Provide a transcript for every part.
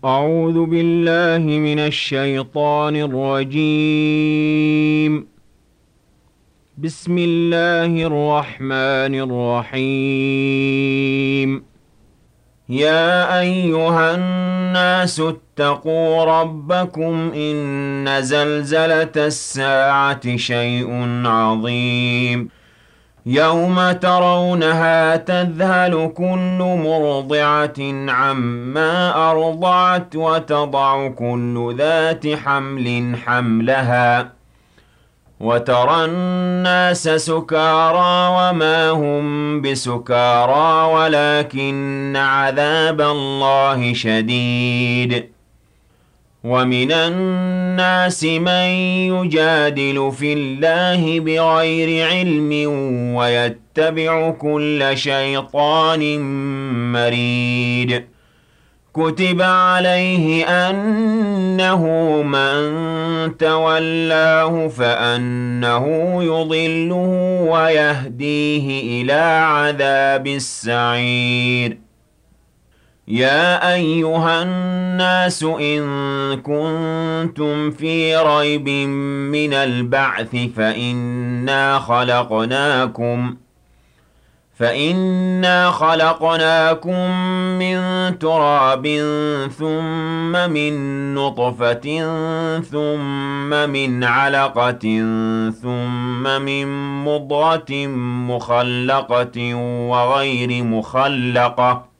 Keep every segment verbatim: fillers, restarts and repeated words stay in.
أعوذ بالله من الشيطان الرجيم. بسم الله الرحمن الرحيم. يا أيها الناس اتقوا ربكم إن زلزلة الساعة شيء عظيم. يوم ترونها تذهل كل مرضعة عما أرضعت وتضع كل ذات حمل حملها وترى الناس سكارى وما هم بسكارى ولكن عذاب الله شديد. ومن الناس من يجادل في الله بغير علم ويتبع كل شيطان مريد. كتب عليه أنه من تولاه فأنه يضله ويهديه إلى عذاب السعير. يا أيها الناس إن كنتم في ريب من البعث فإنا خلقناكم فإنا خلقناكم من تراب ثم من نطفة ثم من علقة ثم من مضغة مخلقة وغير مخلقة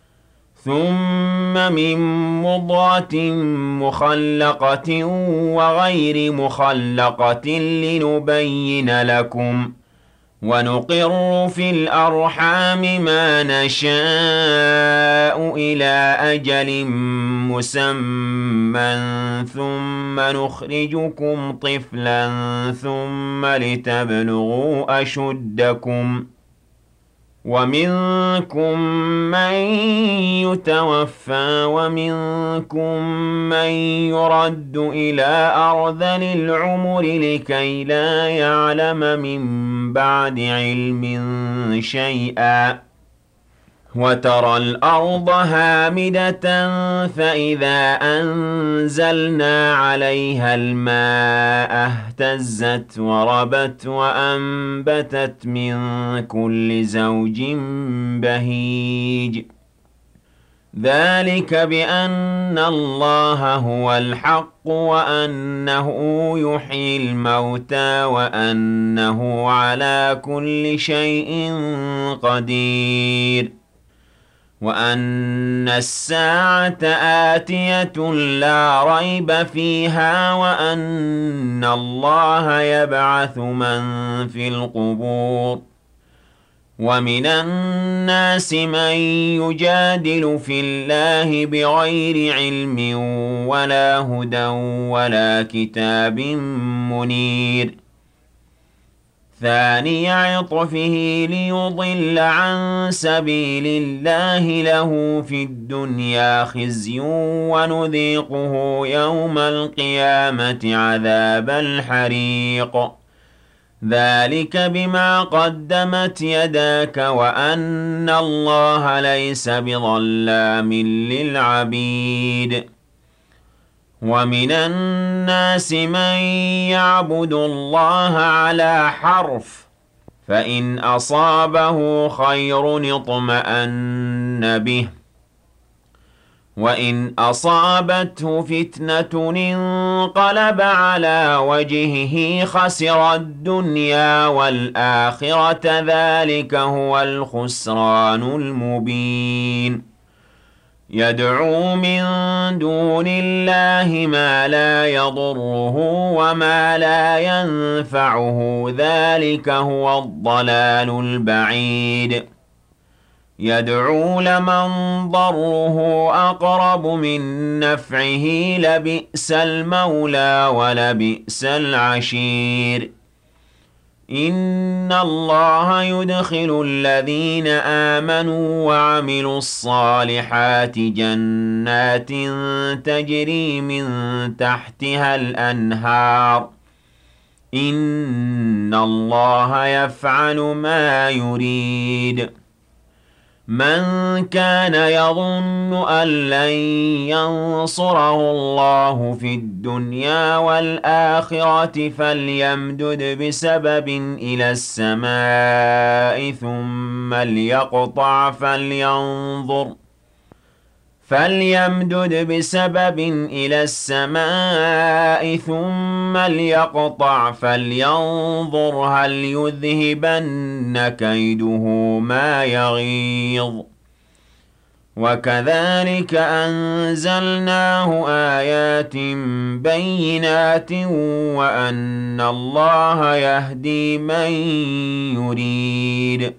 ثم من مضغة مخلقة وغير مخلقة لنبين لكم ونقر في الأرحام ما نشاء إلى أجل مسمى ثم نخرجكم طفلا ثم لتبلغوا أشدكم ومنكم من يتوفى ومنكم من يرد إلى أرذل العمر لكي لا يعلم من بعد علم شيئا. وترى الأرض هامدة فإذا أنزلنا عليها الماء اهتزت وربت وأنبتت من كل زوج بهيج. ذلك بأن الله هو الحق وأنه يحيي الموتى وأنه على كل شيء قدير وأن الساعة آتية لا ريب فيها وأن الله يبعث من في القبور. ومن الناس من يجادل في الله بغير علم ولا هدى ولا كتاب منير. ثاني عطفه ليضل عن سبيل الله له في الدنيا خزي ونذيقه يوم القيامة عذاب الحريق. ذلك بما قدمت يداك وأن الله ليس بظلام للعبيد. ومن الناس من يعبد الله على حرف فإن أصابه خير اطمأن به وإن أصابته فتنة انقلب على وجهه خسر الدنيا والآخرة ذلك هو الخسران المبين. يدعو من دون الله ما لا يضره وما لا ينفعه ذلك هو الضلال البعيد. يدعو لمن ضره أقرب من نفعه لبئس المولى ولبئس العشير. إن الله يدخل الذين آمنوا وعملوا الصالحات جنات تجري من تحتها الأنهار. إن الله يفعل ما يريد. مَن كَانَ يَظُنُّ أَن لَّن يَنصُرَهُ اللَّهُ فِي الدُّنْيَا وَالْآخِرَةِ فَلْيَمْدُدْ بِسَبَبٍ إِلَى السَّمَاءِ ثُمَّ لْيَقْطَعْ فَلْيَنظُرْ فَلْيَمْدُدْ بِسَبَبٍ إِلَى السَّمَاءِ ثُمَّ لْيَقْطَعْ فَلْيَنظُرْ هَلْ يُذْهِبَنَّ كَيْدُهُ مَا يَغِيظُ وَكَذَلِكَ أَنزَلْنَاهُ آيَاتٍ بَيِّنَاتٍ وَأَنَّ اللَّهَ يَهْدِي مَن يُرِيدُ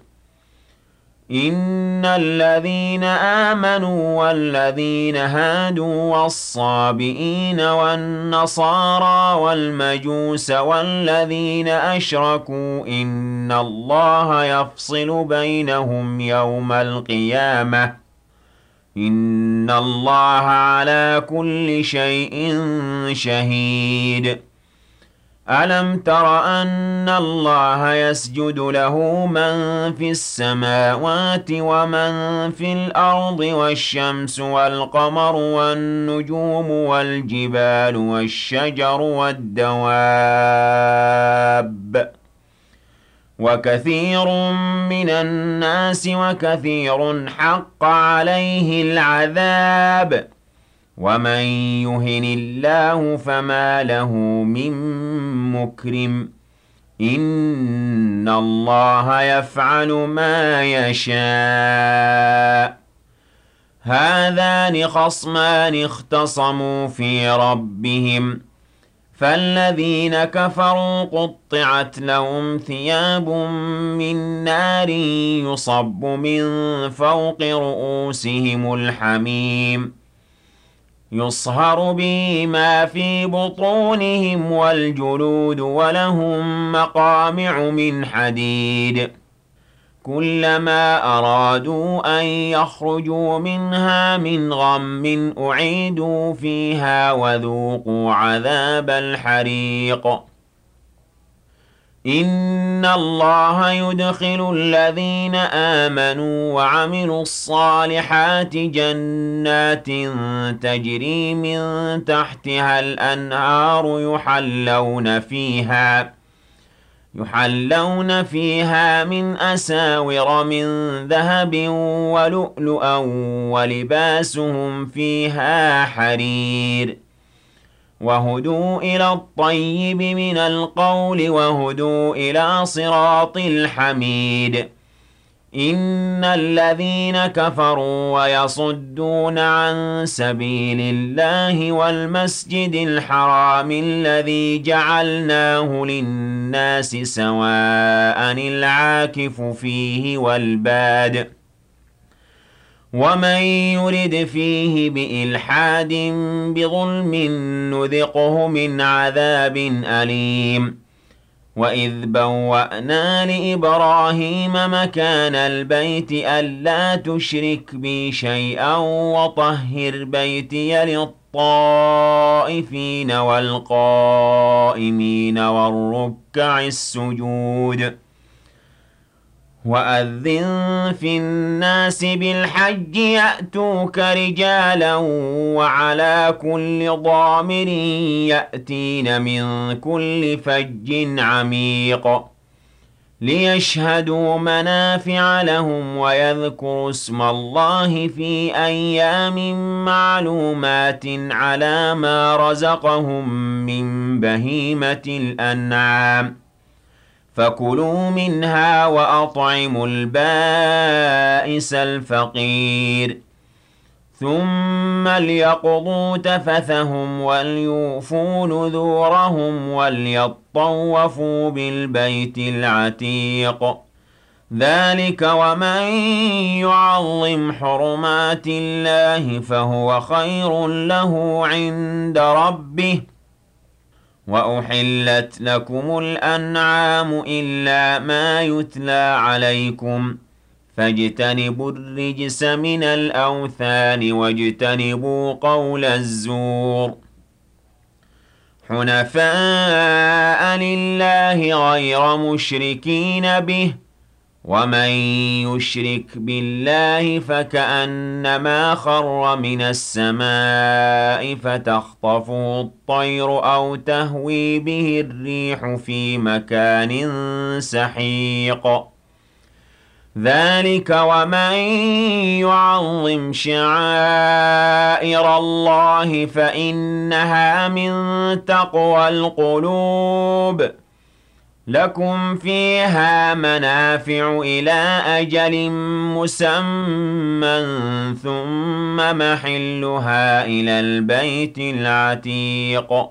إِنَّ الَّذِينَ آمَنُوا وَالَّذِينَ هَادُوا وَالصَّابِئِينَ وَالنَّصَارَىٰ وَالْمَجُوسَ وَالَّذِينَ أَشْرَكُوا إِنَّ اللَّهَ يَفْصِلُ بَيْنَهُمْ يَوْمَ الْقِيَامَةِ ۚ إِنَّ اللَّهَ عَلَىٰ كُلِّ شَيْءٍ شَهِيدٌ أَلَمْ تَرَ أَنَّ اللَّهَ يَسْجُدُ لَهُ مَن فِي السَّمَاوَاتِ وَمَن فِي الْأَرْضِ وَالشَّمْسُ وَالْقَمَرُ وَالنُّجُومُ وَالْجِبَالُ وَالشَّجَرُ وَالدَّوَابُّ وَكَثِيرٌ مِّنَ النَّاسِ وَكَثِيرٌ حَقَّ عَلَيْهِ الْعَذَابُ ۗ وَمَن يُهِنِ اللَّهُ فَمَا لَهُ مِن مُّكْرِمٍ ۚ إِنَّ اللَّهَ يَفْعَلُ مَا يَشَاءُ هَٰذَانِ خَصْمَانِ اخْتَصَمُوا فِي رَبِّهِمْ ۖ فَالَّذِينَ كَفَرُوا قُطِّعَتْ لَهُمْ ثِيَابٌ مِّن نَّارٍ يُصَبُّ مِن فَوْقِ رُءُوسِهِمُ الْحَمِيمُ يُصْهَرُ بِهِ مَا فِي بُطُونِهِمْ وَالْجُلُودُ وَلَهُم مَّقَامِعُ مِنْ حَدِيدٍ كُلَّمَا أَرَادُوا أَن يَخْرُجُوا مِنْهَا مِنْ غَمٍّ أُعِيدُوا فِيهَا وَذُوقُوا عَذَابَ الْحَرِيقِ إِنَّ اللَّهَ يُدْخِلُ الَّذِينَ آمَنُوا وَعَمِلُوا الصَّالِحَاتِ جَنَّاتٍ تَجْرِي مِن تَحْتِهَا الْأَنْهَارُ يُحَلَّوْنَ فِيهَا يُحَلَّوْنَ فِيهَا مِنْ أَسَاوِرَ مِن ذَهَبٍ وَلُؤْلُؤًا وَلِبَاسُهُمْ فِيهَا حَرِيرٌ وَهُدُوا إِلَى الطَّيِّبِ مِنَ الْقَوْلِ وَهُدُوا إِلَىٰ صِرَاطِ الْحَمِيدِ إِنَّ الَّذِينَ كَفَرُوا وَيَصُدُّونَ عَن سَبِيلِ اللَّهِ وَالْمَسْجِدِ الْحَرَامِ الَّذِي جَعَلْنَاهُ لِلنَّاسِ سَوَاءً الْعَاكِفُ فِيهِ وَالْبَادِ ۚ وَمَن يُرِدْ فِيهِ بِإِلْحَادٍ بِظُلْمٍ نُّذِقْهُ مِنْ عَذَابٍ أَلِيمٍ وَإِذْ بَوَّأْنَا لِإِبْرَاهِيمَ مَكَانَ الْبَيْتِ أَلَّا تُشْرِكْ بِي شَيْئًا وَطَهِّرْ بَيْتِيَ لِلطَّائِفِينَ وَالْقَائِمِينَ وَالرُّكَّعِ السُّجُودِ وَأَذِّن فِي النَّاسِ بِالْحَجِّ يَأْتُوكَ رِجَالًا وَعَلَىٰ كُلِّ ضَامِرٍ يَأْتِينَ مِن كُلِّ فَجٍّ عَمِيقٍ لِيَشْهَدُوا مَنَافِعَ لَهُمْ وَيَذْكُرُوا اسْمَ اللَّهِ فِي أَيَّامٍ مَّعْلُومَاتٍ عَلَىٰ مَا رَزَقَهُم مِّن بَهِيمَةِ الْأَنْعَامِ فَكُلُوا مِنْهَا وَأَطْعِمُوا الْبَائِسَ الْفَقِيرَ ثُمَّ لْيَقْضُوا تَفَثَهُمْ وَلْيُوفُوا نُذُورَهُمْ وَلْيَطَّوَّفُوا بِالْبَيْتِ الْعَتِيقِ ذَٰلِكَ وَمَن يُعَظِّمْ حُرُمَاتِ اللَّهِ فَهُوَ خَيْرٌ لَّهُ عِندَ رَبِّهِ وَأُحِلَّتْ لَكُمُ الْأَنْعَامُ إِلَّا مَا يُتْلَىٰ عَلَيْكُمْ فَاجْتَنِبُوا الرِّجْسَ مِنَ الْأَوْثَانِ وَاجْتَنِبُوا قَوْلَ الزُّورِ حُنَفَاءَ لِلَّهِ غَيْرَ مُشْرِكِينَ بِهِ ومن يشرك بالله فكأنما خر من السماء فتخطفه الطير أو تهوي به الريح في مكان سحيق ذلك ومن يعظم شعائر الله فإنها من تقوى القلوب لكم فيها منافع إلى أجل مسمى ثم محلها إلى البيت العتيق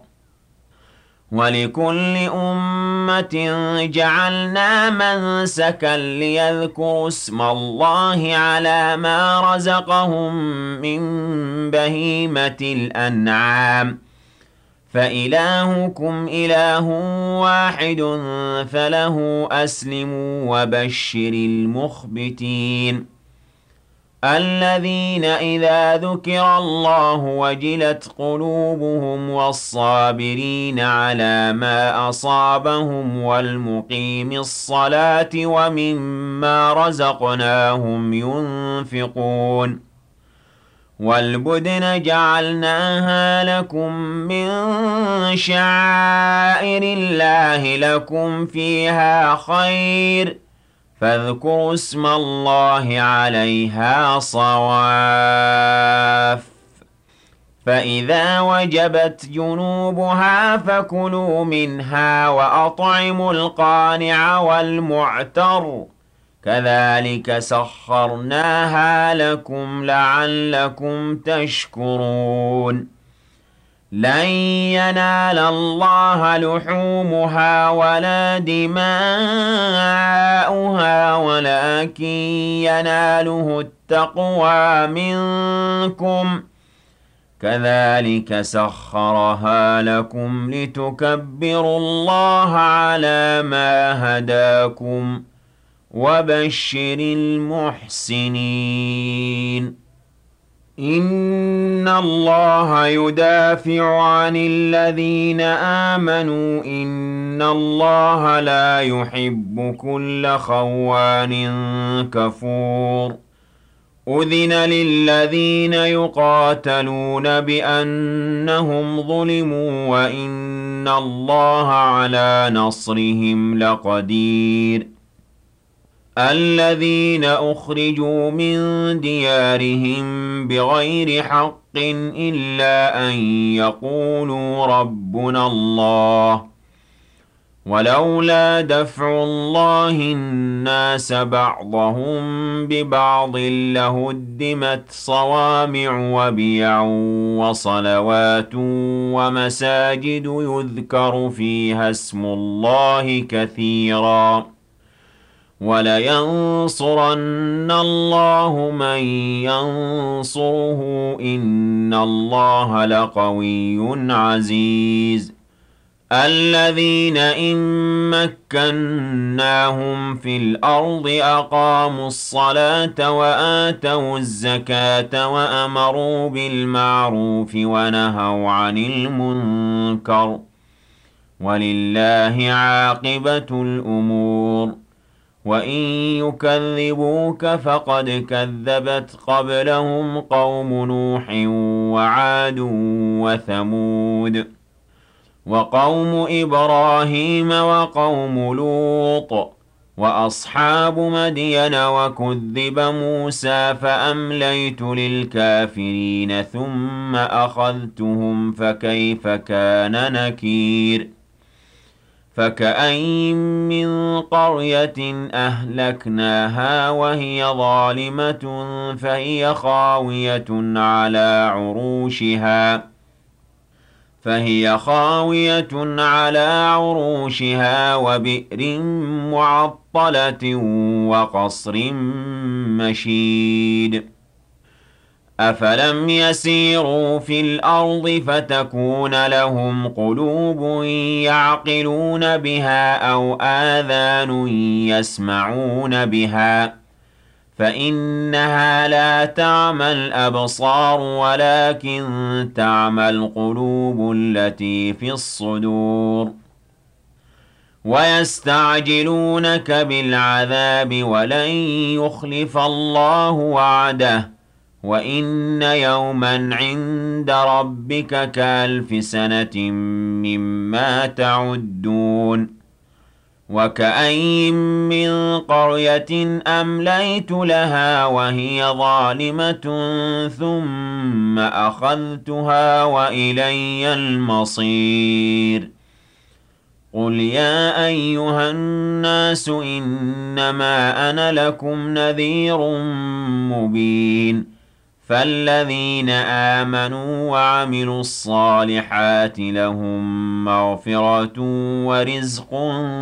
ولكل أمة جعلنا منسكا ليذكروا اسم الله على ما رزقهم من بهيمة الأنعام فإلهكم إله واحد فله أسلموا وبشر المخبتين الذين إذا ذكر الله وجلت قلوبهم والصابرين على ما أصابهم والمقيم الصلاة ومما رزقناهم ينفقون والبدن جعلناها لكم من شعائر الله لكم فيها خير فاذكروا اسم الله عليها صواف فإذا وجبت جنوبها فكلوا منها وأطعموا القانع والمعتر كذلك سخرناها لكم لعلكم تشكرون لن ينال الله لحومها ولا دماؤها ولكن يناله التقوى منكم كذلك سخرها لكم لتكبروا الله على ما هداكم وبشر المحسنين إن الله يدافع عن الذين آمنوا إن الله لا يحب كل خوان كفور أذن للذين يقاتلون بأنهم ظلموا وإن الله على نصرهم لقدير الذين أخرجوا من ديارهم بغير حق إلا أن يقولوا ربنا الله ولولا دفع الله الناس بعضهم ببعض لهدمت صوامع وبيع وصلوات ومساجد يذكر فيها اسم الله كثيراً ولينصرن الله من ينصره إن الله لقوي عزيز الذين إن مكناهم في الأرض أقاموا الصلاة وآتوا الزكاة وأمروا بالمعروف ونهوا عن المنكر ولله عاقبة الأمور وإن يكذبوك فقد كذبت قبلهم قوم نوح وعاد وثمود وقوم إبراهيم وقوم لوط وأصحاب مدين وكذب موسى فأمليت للكافرين ثم أخذتهم فكيف كان نكير فكأين من قرية أهلكناها وهي ظالمة فهي خاوية على عروشها فهي خاوية على عروشها وبئر معطلة وقصر مشيد أفلم يسيروا في الأرض فتكون لهم قلوب يعقلون بها أو آذان يسمعون بها فإنها لا تعمى الأبصار ولكن تعمى القلوب التي في الصدور ويستعجلونك بالعذاب ولن يخلف الله وعده وإن يوما عند ربك كألف سنة مما تعدون وكأين من قرية أمليت لها وهي ظالمة ثم أخذتها وإلي المصير قل يا أيها الناس إنما أنا لكم نذير مبين فالذين آمنوا وعملوا الصالحات لهم مغفرة ورزق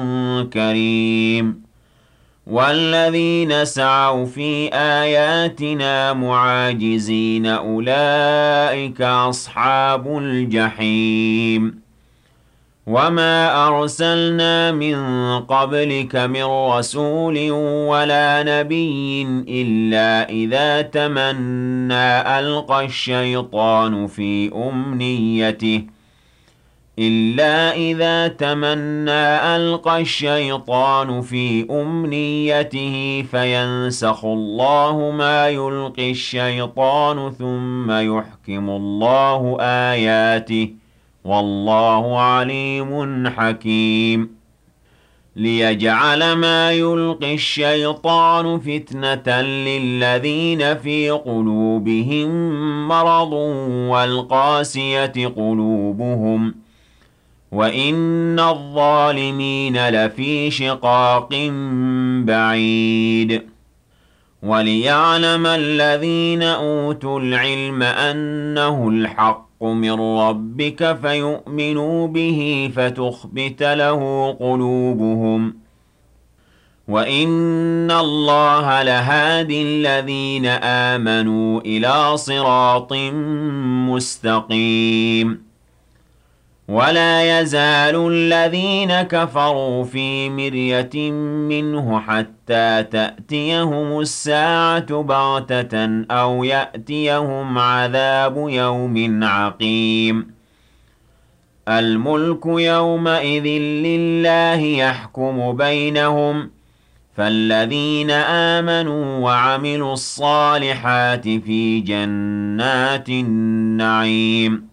كريم والذين سعوا في آياتنا معاجزين أولئك أصحاب الجحيم وما أرسلنا من قبلك من رسول ولا نبي إلا إذا تمنى ألقى الشيطان في أمنيته إلا إذا تمنى ألقى الشيطان في أمنيته فينسخ الله ما يلقي الشيطان ثم يحكم الله آياته والله عليم حكيم ليجعل ما يلقي الشيطان فتنة للذين في قلوبهم مرض والقاسية قلوبهم وإن الظالمين لفي شقاق بعيد وليعلم الذين أوتوا العلم أنه الحق من ربك فيؤمنوا به فتخبت له قلوبهم وإن الله لهادي الذين آمنوا إلى صراط مستقيم ولا يزال الذين كفروا في مرية منه حتى تأتيهم الساعة بغتة أو يأتيهم عذاب يوم عقيم الملك يومئذ لله يحكم بينهم فالذين آمنوا وعملوا الصالحات في جنات النعيم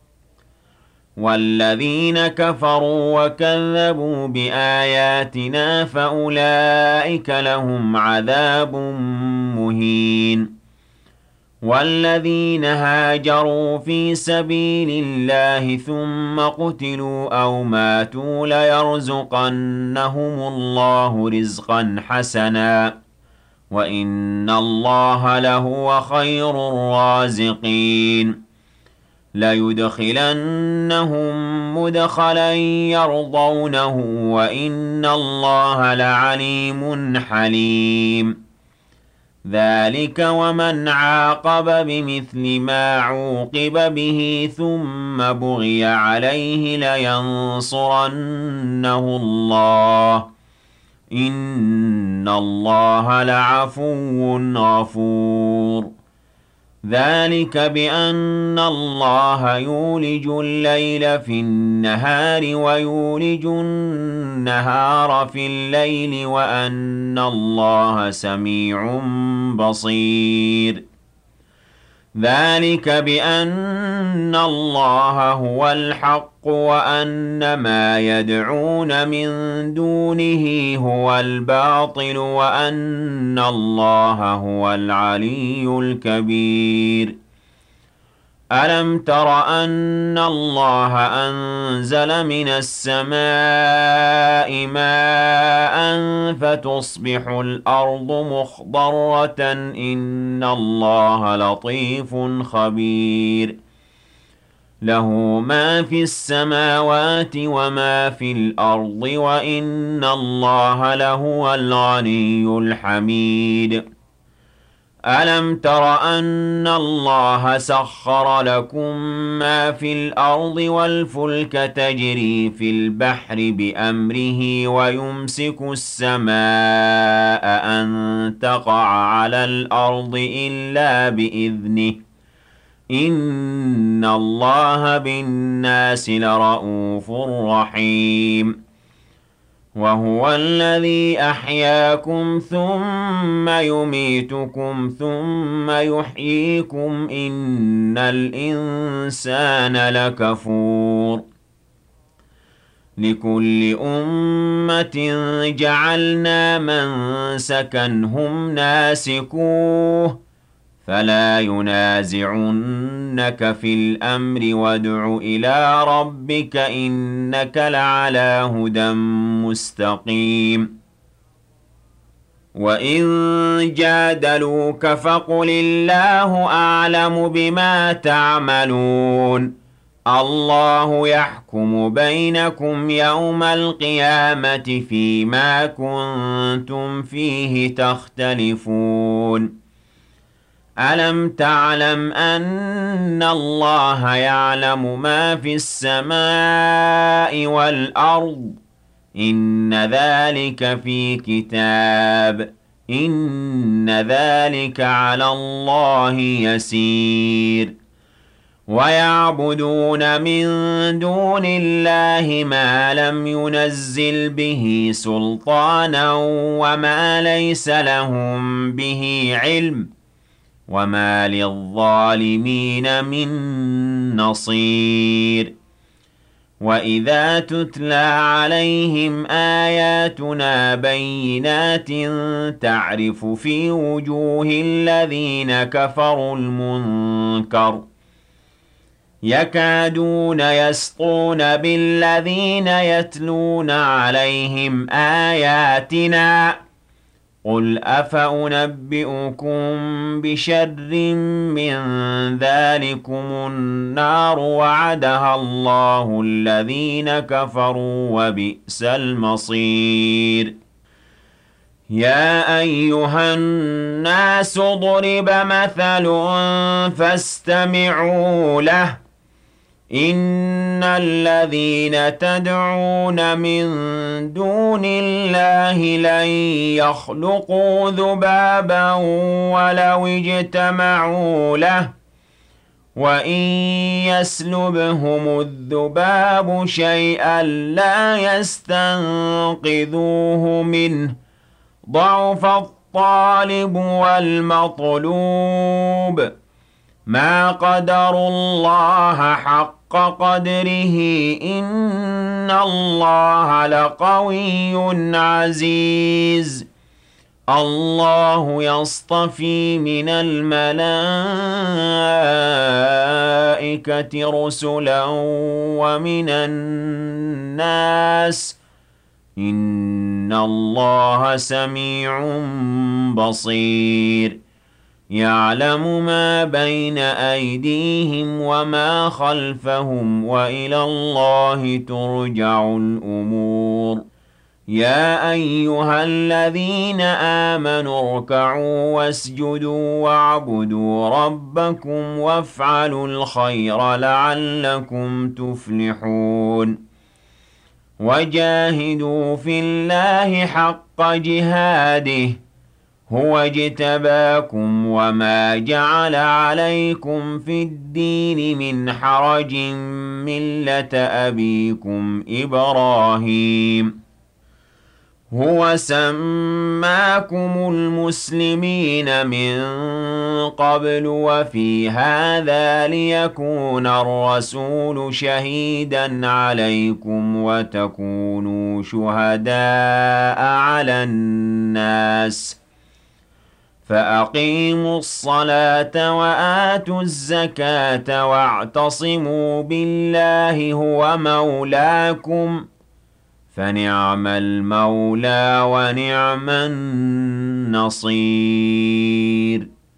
والذين كفروا وكذبوا بآياتنا فأولئك لهم عذاب مهين والذين هاجروا في سبيل الله ثم قتلوا أو ماتوا ليرزقنهم الله رزقا حسنا وإن الله لهو خير الرازقين ليدخلنهم مدخلا يرضونه وإن الله لعليم حليم ذلك ومن عاقب بمثل ما عوقب به ثم بغي عليه لينصرنه الله إن الله لعفو غفور ذلك بأن الله يولج الليل في النهار ويولج النهار في الليل وأن الله سميع بصير ذلك بأن الله هو الحق وأن ما يدعون من دونه هو الباطل وأن الله هو العلي الكبير ألم تر أن الله أنزل من السماء ماء فتصبح الأرض مخضرة إن الله لطيف خبير له ما في السماوات وما في الأرض وإن الله لهو الغني الحميد ألم تر أن الله سخر لكم ما في الأرض والفلك تجري في البحر بأمره ويمسك السماء أن تقع على الأرض إلا بإذنه إن الله بالناس لرءوف رحيم وهو الذي أحياكم ثم يميتكم ثم يحييكم إن الإنسان لكفور لكل أمة جعلنا منسكا هم ناسكوه فلا ينازعنك في الأمر وادع إلى ربك إنك لعلى هدى مستقيم وإن جادلوك فقل الله أعلم بما تعملون الله يحكم بينكم يوم القيامة فيما كنتم فيه تختلفون ألم تعلم أن الله يعلم ما في السماء والأرض إن ذلك في كتاب إن ذلك على الله يسير ويعبدون من دون الله ما لم ينزل به سلطانا وما ليس لهم به علم وما للظالمين من نصير وإذا تتلى عليهم آياتنا بينات تعرف في وجوه الذين كفروا المنكر يكادون يسطون بالذين يتلون عليهم آياتنا قل أفأنبئكم بشر من ذلكم النار وعدها الله الذين كفروا وبئس المصير يا أيها الناس ضرب مثل فاستمعوا له إن الذين تدعون من دون الله لن يخلقوا ذبابا ولو اجتمعوا له وإن يسلبهم الذباب شيئا لا يستنقذوه منه ضعف الطالب والمطلوب ما قدروا الله حق قدره إن الله لقوي عزيز الله يصطفي من الملائكة رسلا ومن الناس إن الله سميع بصير يعلم ما بين أيديهم وما خلفهم وإلى الله ترجع الأمور يا أيها الذين آمنوا اركعوا واسجدوا واعبدوا ربكم وافعلوا الخير لعلكم تفلحون وجاهدوا في الله حق جهاده هو اجتباكم وما جعل عليكم في الدين من حرج ملة أبيكم إبراهيم هو سماكم المسلمين من قبل وفي هذا ليكون الرسول شهيدا عليكم وتكونوا شهداء على الناس فأقيموا الصلاة وآتوا الزكاة واعتصموا بالله هو مولاكم فنعم المولى ونعم النصير